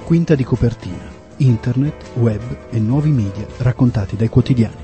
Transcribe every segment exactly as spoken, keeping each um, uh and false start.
Quinta di copertina. Internet, web e nuovi media raccontati dai quotidiani.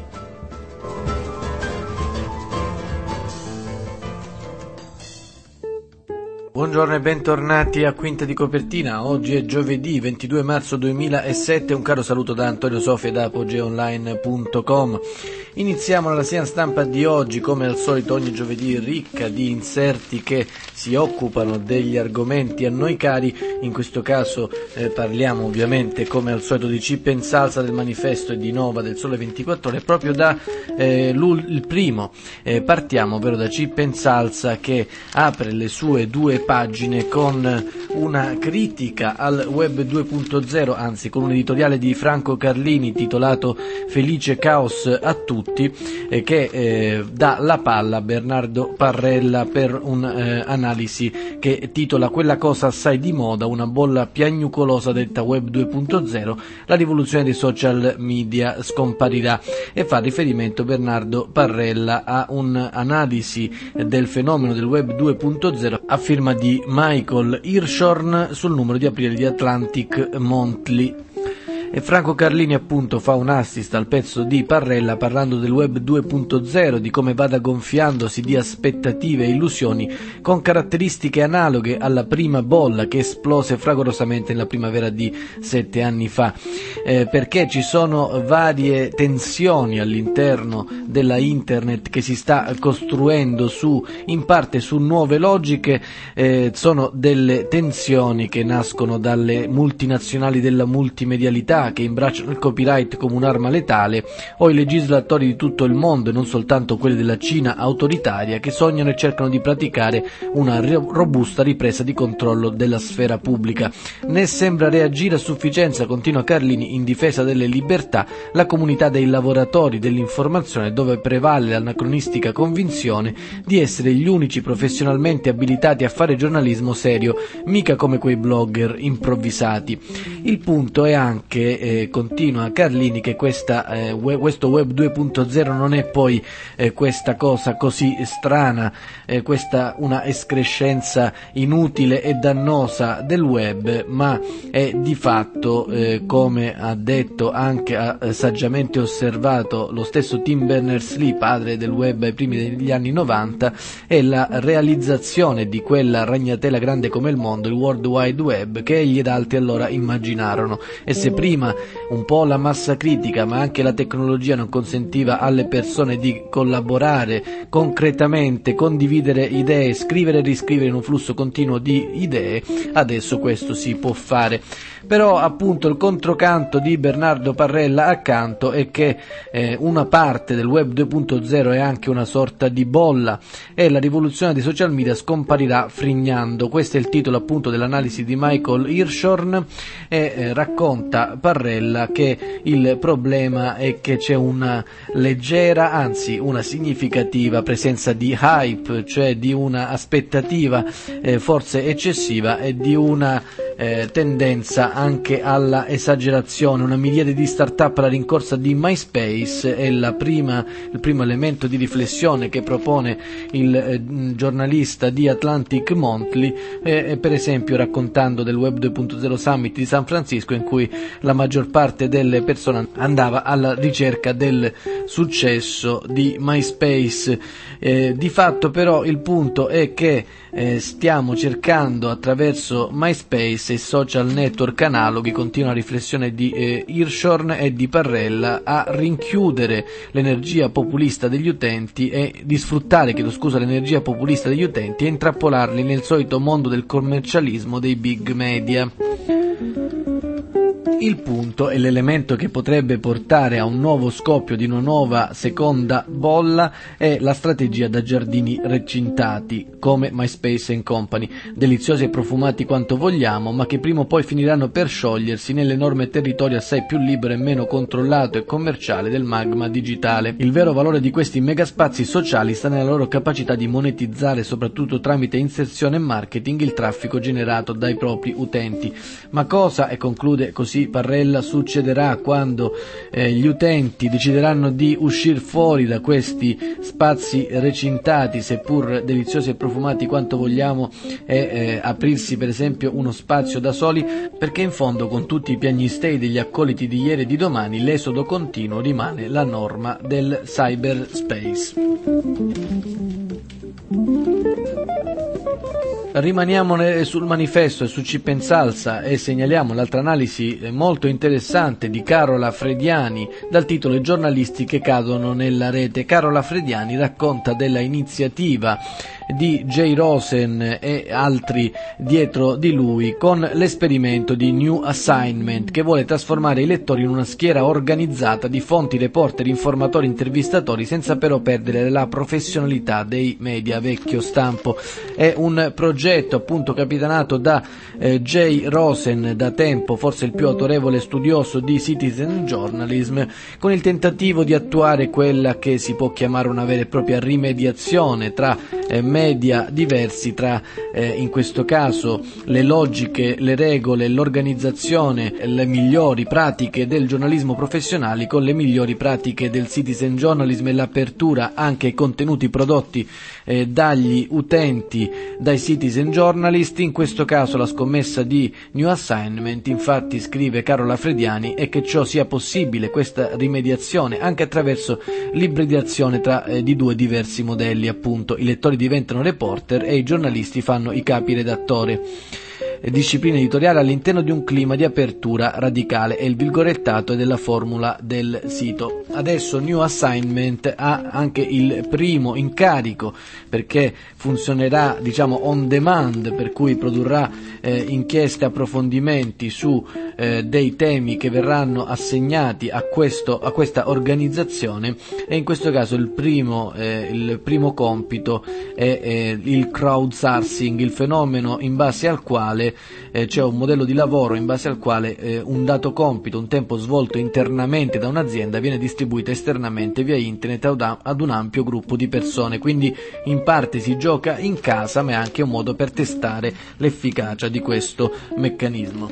Buongiorno e bentornati a Quinta di copertina. Oggi è giovedì ventidue marzo duemilasette. Un caro saluto da Antonio Sofia da apogeo online punto com. Iniziamo la rassegna stampa di oggi, come al solito ogni giovedì, ricca di inserti che si occupano degli argomenti a noi cari. In questo caso eh, parliamo ovviamente come al solito di Chip and Salsa, del Manifesto e di Nova del Sole ventiquattro Ore. Proprio da eh, il primo eh, partiamo, ovvero da Chip and Salsa, che apre le sue due pagine con una critica al web due punto zero, anzi con un editoriale di Franco Carlini titolato Felice caos a tutti, eh, che eh, dà la palla a Bernardo Parrella per un'analisi eh, che titola Quella cosa assai di moda, una bolla piagnucolosa detta web due punto zero, la rivoluzione dei social media scomparirà, e fa riferimento Bernardo Parrella a un'analisi del fenomeno del web due punto zero a firma di Michael Hirschhorn sul numero di aprile di Atlantic Monthly. E Franco Carlini appunto fa un assist al pezzo di Parrella parlando del web due punto zero, di come vada gonfiandosi di aspettative e illusioni con caratteristiche analoghe alla prima bolla che esplose fragorosamente nella primavera di sette anni fa, eh, perché ci sono varie tensioni all'interno della internet che si sta costruendo su, in parte su nuove logiche. Eh, sono delle tensioni che nascono dalle multinazionali della multimedialità, che imbracciano il copyright come un'arma letale, o i legislatori di tutto il mondo e non soltanto quelli della Cina autoritaria, che sognano e cercano di praticare una robusta ripresa di controllo della sfera pubblica. Né sembra reagire a sufficienza, continua Carlini, in difesa delle libertà, la comunità dei lavoratori dell'informazione, dove prevale l'anacronistica convinzione di essere gli unici professionalmente abilitati a fare giornalismo serio, mica come quei blogger improvvisati. Il punto è anche, Eh, continua Carlini, che questa, eh, web, questo web due punto zero non è poi eh, questa cosa così strana, eh, questa una escrescenza inutile e dannosa del web, ma è di fatto, eh, come ha detto anche, ha eh, saggiamente osservato lo stesso Tim Berners-Lee, padre del web ai primi degli anni novanta, è la realizzazione di quella ragnatela grande come il mondo, il World Wide Web, che egli ed altri allora immaginarono. E se prima un po' la massa critica ma anche la tecnologia non consentiva alle persone di collaborare concretamente, condividere idee, scrivere e riscrivere in un flusso continuo di idee, adesso questo si può fare. Però appunto il controcanto di Bernardo Parrella accanto è che eh, una parte del web due punto zero è anche una sorta di bolla e la rivoluzione dei social media scomparirà frignando. Questo è il titolo appunto dell'analisi di Michael Hirschhorn, e eh, racconta Parrella che il problema è che c'è una leggera, anzi una significativa presenza di hype, cioè di una aspettativa eh, forse eccessiva e di una eh, tendenza anche alla esagerazione. Una miriade di start-up alla rincorsa di MySpace è la prima, il primo elemento di riflessione che propone il eh, giornalista di Atlantic Monthly, eh, per esempio raccontando del web due punto zero Summit di San Francisco, in cui la maggior parte delle persone andava alla ricerca del successo di MySpace. Eh, di fatto però il punto è che eh, stiamo cercando attraverso MySpace e social network analoghi, continua la riflessione di eh, Hirschhorn e di Parrella, a rinchiudere l'energia populista degli utenti e di sfruttare, chiedo scusa, l'energia populista degli utenti e intrappolarli nel solito mondo del commercialismo dei big media. Il punto è l'elemento che potrebbe portare a un nuovo scoppio di una nuova seconda bolla, è la strategia da giardini recintati come MySpace and Company, deliziosi e profumati quanto vogliamo, ma che prima o poi finiranno per sciogliersi nell'enorme territorio assai più libero e meno controllato e commerciale del magma digitale. Il vero valore di questi megaspazi sociali sta nella loro capacità di monetizzare, soprattutto tramite inserzione e marketing, il traffico generato dai propri utenti. Ma cosa, e conclude così Parrella succederà quando eh, gli utenti decideranno di uscire fuori da questi spazi recintati, seppur deliziosi e profumati quanto vogliamo, e eh, aprirsi per esempio uno spazio da soli, perché in fondo con tutti i piagnistei degli accoliti di ieri e di domani l'esodo continuo rimane la norma del cyberspace. Rimaniamo sul manifesto e su Chip and Salsa e segnaliamo l'altra analisi molto interessante di Carola Frediani dal titolo "I giornalisti che cadono nella rete". Carola Frediani racconta della iniziativa di Jay Rosen e altri dietro di lui con l'esperimento di New Assignment, che vuole trasformare i lettori in una schiera organizzata di fonti, reporter, informatori, intervistatori, senza però perdere la professionalità dei media vecchio stampo. È un progetto appunto capitanato da eh, Jay Rosen, da tempo forse il più autorevole studioso di citizen journalism, con il tentativo di attuare quella che si può chiamare una vera e propria rimediazione tra eh, media diversi, tra eh, in questo caso le logiche, le regole, l'organizzazione, le migliori pratiche del giornalismo professionale con le migliori pratiche del citizen journalism e l'apertura anche ai contenuti prodotti eh, dagli utenti, dai citizen journalist. In questo caso la scommessa di New Assignment, infatti, scrive Carola Frediani, è che ciò sia possibile, questa rimediazione, anche attraverso l'ibridazione tra eh, di due diversi modelli, appunto. I lettori diventano reporter e i giornalisti fanno i capi redattore. Disciplina editoriale all'interno di un clima di apertura radicale, è il virgolettato della formula del sito. Adesso New Assignment ha anche il primo incarico, perché funzionerà diciamo on demand, per cui produrrà eh, inchieste, approfondimenti su eh, dei temi che verranno assegnati a, questo, a questa organizzazione, e in questo caso il primo, eh, il primo compito è eh, il crowdsourcing, il fenomeno in base al quale Eh, c'è un modello di lavoro in base al quale eh, un dato compito, un tempo svolto internamente da un'azienda, viene distribuito esternamente via internet ad un ampio gruppo di persone. Quindi in parte si gioca in casa, ma è anche un modo per testare l'efficacia di questo meccanismo.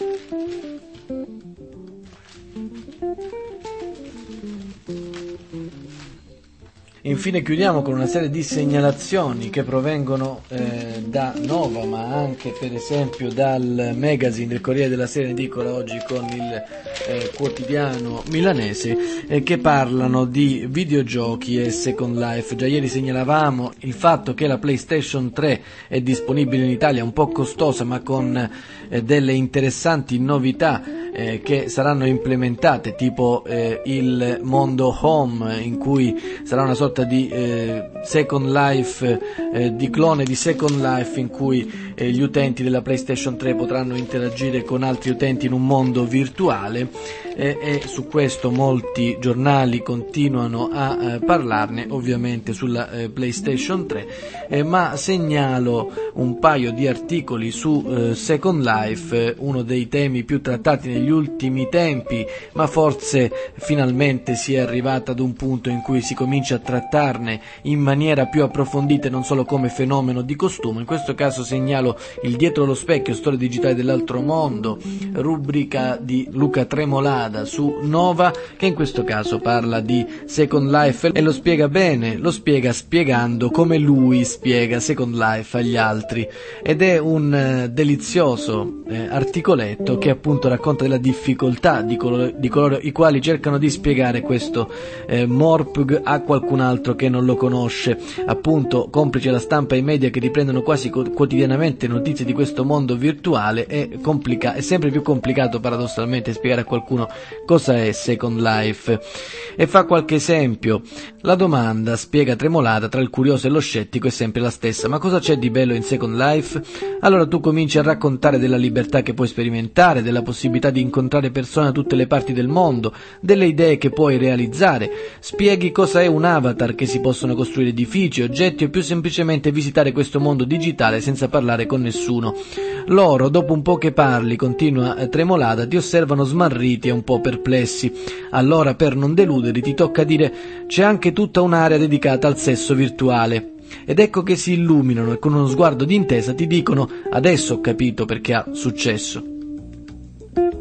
Infine chiudiamo con una serie di segnalazioni che provengono eh, da Nova, ma anche per esempio dal magazine del Corriere della Sera, in edicola oggi con il eh, quotidiano milanese, eh, che parlano di videogiochi e Second Life. Già ieri segnalavamo il fatto che la PlayStation tre è disponibile in Italia, un po' costosa, ma con eh, delle interessanti novità eh, che saranno implementate, tipo eh, il mondo home, in cui sarà una sorta di eh, Second Life, eh, di clone di Second Life, in cui eh, gli utenti della PlayStation tre potranno interagire con altri utenti in un mondo virtuale, eh, e su questo molti giornali continuano a eh, parlarne, ovviamente sulla eh, PlayStation tre, eh, ma segnalo un paio di articoli su eh, Second Life, eh, uno dei temi più trattati negli ultimi tempi, ma forse finalmente si è arrivata ad un punto in cui si comincia a trattarne in maniera più approfondita e non solo come fenomeno di costume. In questo caso segnalo il Dietro lo specchio, storia digitale dell'altro mondo, rubrica di Luca Tremolada su Nova, che in questo caso parla di Second Life e lo spiega bene, lo spiega spiegando come lui spiega Second Life agli altri, ed è un eh, delizioso eh, articoletto che appunto racconta della difficoltà di coloro, di coloro i quali cercano di spiegare questo eh, Morpg a qualcun altro che non lo conosce, appunto complice la stampa e i media che riprendono quasi quotidianamente notizie di questo mondo virtuale. È, complica- è sempre più complicato paradossalmente spiegare a qualcuno cosa è Second Life, e fa qualche esempio. La domanda, spiega Tremolata, tra il curioso e lo scettico è sempre la stessa: ma cosa c'è di bello in Second Life? Allora tu cominci a raccontare della libertà che puoi sperimentare, della possibilità di incontrare persone da tutte le parti del mondo, delle idee che puoi realizzare, spieghi cosa è un avatar, che si possono costruire edifici, oggetti o più semplicemente visitare questo mondo digitale senza parlare con nessuno. Loro, dopo un po' che parli, continua Tremolata, ti osservano smarriti e un po' perplessi. Allora, per non deluderli, ti tocca dire: c'è anche tutta un'area dedicata al sesso virtuale. Ed ecco che si illuminano e con uno sguardo d'intesa ti dicono: adesso ho capito perché ha successo.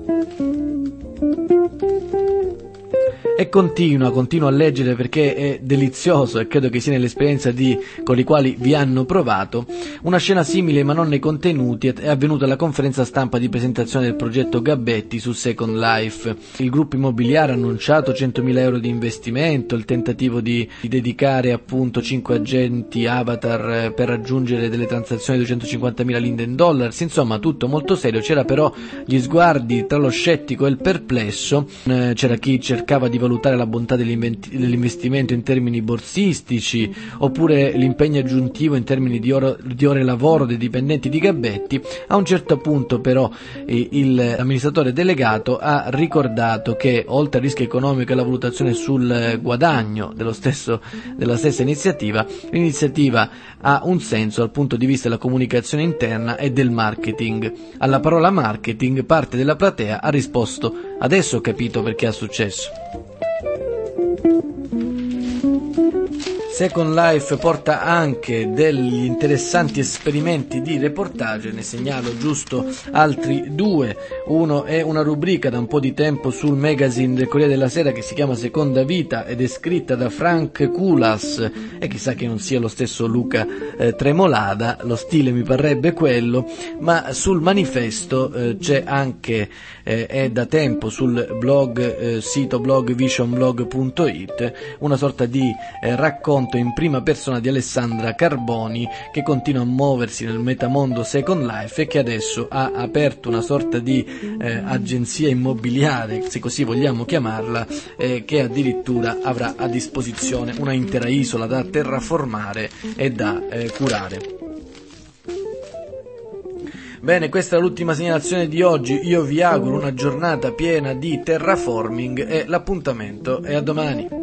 E continua, continua a leggere perché è delizioso e credo che sia nell'esperienza di con i quali vi hanno provato. Una scena simile ma non nei contenuti è avvenuta alla conferenza stampa di presentazione del progetto Gabetti su Second Life. Il gruppo immobiliare ha annunciato centomila euro di investimento, il tentativo di, di dedicare appunto cinque agenti avatar per raggiungere delle transazioni di duecentocinquantamila Linden Dollars, insomma tutto molto serio. C'era però gli sguardi tra lo scettico e il perplesso, eh, c'era chi cercava di valutare la bontà dell'investimento in termini borsistici oppure l'impegno aggiuntivo in termini di, oro, di ore lavoro dei dipendenti di Gabetti. A un certo punto però eh, il amministratore delegato ha ricordato che oltre al rischio economico e alla valutazione sul guadagno dello stesso, della stessa iniziativa, l'iniziativa ha un senso dal punto di vista della comunicazione interna e del marketing. Alla parola marketing parte della platea ha risposto: adesso ho capito perché ha successo. Second Life porta anche degli interessanti esperimenti di reportage, ne segnalo giusto altri due. Uno è una rubrica da un po' di tempo sul magazine del Corriere della Sera che si chiama Seconda Vita ed è scritta da Frank Kulas, e chissà che non sia lo stesso Luca eh, Tremolada, lo stile mi parrebbe quello, ma sul manifesto eh, c'è anche, eh, è da tempo sul blog, eh, sito blog visionblog punto it, una sorta di eh, racconto in prima persona di Alessandra Carboni, che continua a muoversi nel metamondo Second Life e che adesso ha aperto una sorta di eh, agenzia immobiliare, se così vogliamo chiamarla, eh, che addirittura avrà a disposizione una intera isola da terraformare e da eh, curare. Bene, questa è l'ultima segnalazione di oggi. Io vi auguro una giornata piena di terraforming e l'appuntamento è a domani.